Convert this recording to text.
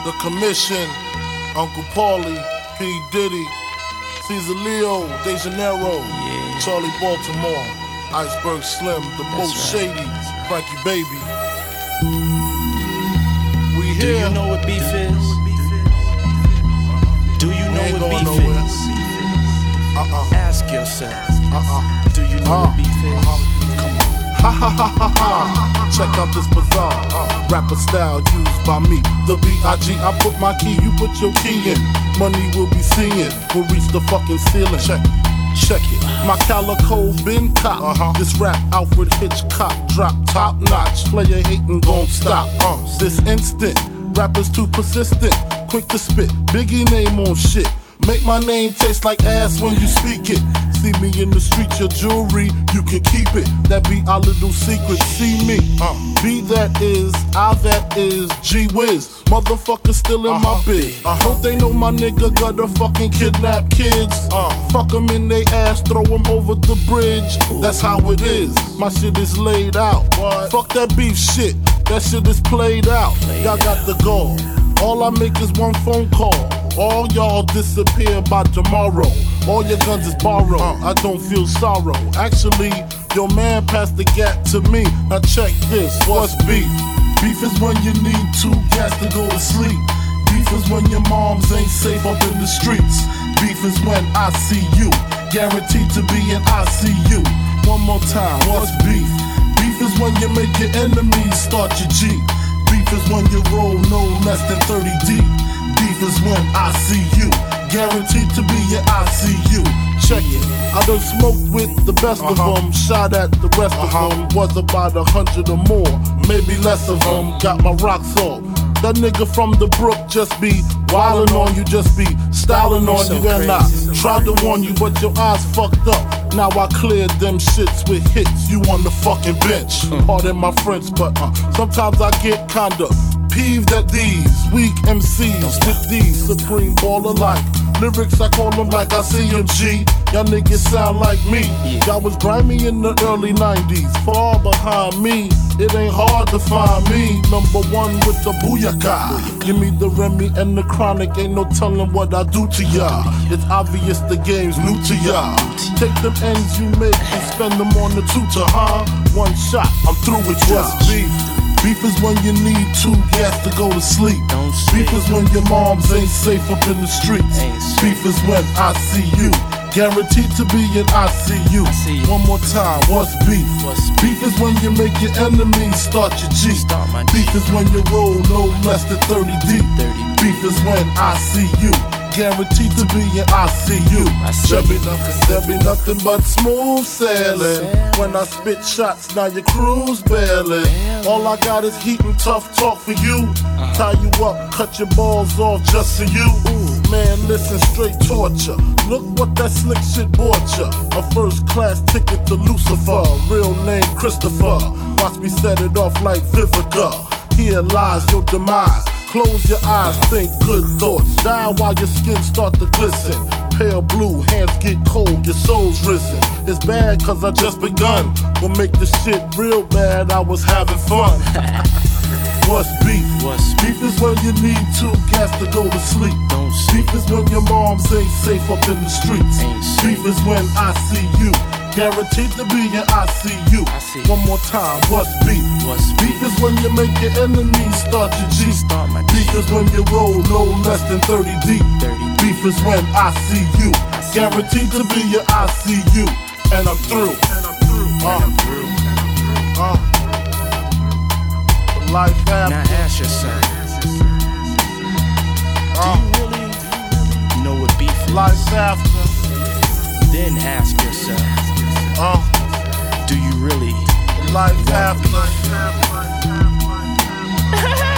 The Commission, Uncle Paulie, P. Diddy, Caesar Leo, De Janeiro, Charlie Baltimore, Iceberg Slim, The Most Shady, Frankie Baby. We here. Do you know what beef is? Do you know what beef nowhere. is? Ask yourself. Do you know what beef is? Come on. Ha ha ha ha ha. Check out this bizarre rapper style used by me. The B.I.G. I put my key, you put your key in. Money will be seeing, we'll reach the fucking ceiling. Check it. My calico been cop. This rap Alfred Hitchcock drop top notch. Player hating gon' stop. This instant, rappers too persistent, quick to spit. Biggie name on shit. Make my name taste like ass when you speak it. See me in the street, your jewelry, you can keep it. That be our little secret, see me. B that is, I that is, G Wiz. Motherfucker still in my biz. Hope they know my nigga gotta fucking kidnap kids. Fuck them in they ass, throw them over the bridge. That's how it is, my shit is laid out. Fuck that beef shit, that shit is played out. Y'all got the gall, all I make is one phone call. All y'all disappear by tomorrow. All your guns is borrowed. I don't feel sorrow. Actually, your man passed the gap to me. Now check this. What's beef? Beef is when you need 2 gas to go to sleep. Beef is when your moms ain't safe up in the streets. Beef is when I see you, guaranteed to be in ICU. One more time. What's beef? Beef is when you make your enemies start your G. Beef is when you roll no less than 30 deep. Beef is when I see you, guaranteed to be in ICU. Check it, I done smoked with the best of them, shot at the rest of them. Was about 100 or more, maybe less of them. Got my rocks off. That nigga from the brook just be wildin' on you, just be styling on you. And I tried to warn you, but your eyes fucked up. Now I cleared them shits with hits, you on the fucking bench. Pardon my French, but sometimes I get kinda peeved at these weak MCs with these supreme baller life lyrics. I call them like I see them, G. Y'all niggas sound like me. Y'all was grimy in the early 90s, far behind me. It ain't hard to find me. Number 1 with the booyaka. Give me the Remy and the Chronic. Ain't no telling what I do to y'all. It's obvious the game's new to y'all. Take them ends you make and spend them on the tutor, One shot, I'm through with y'all. Beef. Beef is when you need 2 gas to go to sleep. Beef is when your moms ain't safe up in the streets. Beef is when I see you, guaranteed to be in ICU. One more time, what's beef? Beef is when you make your enemies start your G. Beef is when you roll no less than 30 deep. Beef is when I see you, guaranteed to be in ICU. There'll be nothing but smooth sailing. When I spit shots, now your crew's bailing. All I got is heat and tough talk for you. Tie you up, cut your balls off just for you. Man, listen, straight torture. Look what that slick shit bought ya. A first class ticket to Lucifer. Real name Christopher. Watch me set it off like Vivica. Here lies your demise. Close your eyes, think good thoughts. Die while your skin start to glisten. Pale blue, hands get cold, your soul's risen. It's bad cause I just begun. Will make this shit real bad, I was having fun. What's beef? Beef is when you need 2 gas to go to sleep. Beef is when your moms ain't safe up in the streets. Beef is when I see you, guaranteed to be in ICU. One more time, what's beef? Beef is when you make your enemies start your G. Beef is when you roll no less than 30 deep. Beef is when I see you, guaranteed to be in ICU. And I'm through. Life after. Now ask yourself, do you really know what beef is? Life after. Then ask yourself, do you really life want after. beef?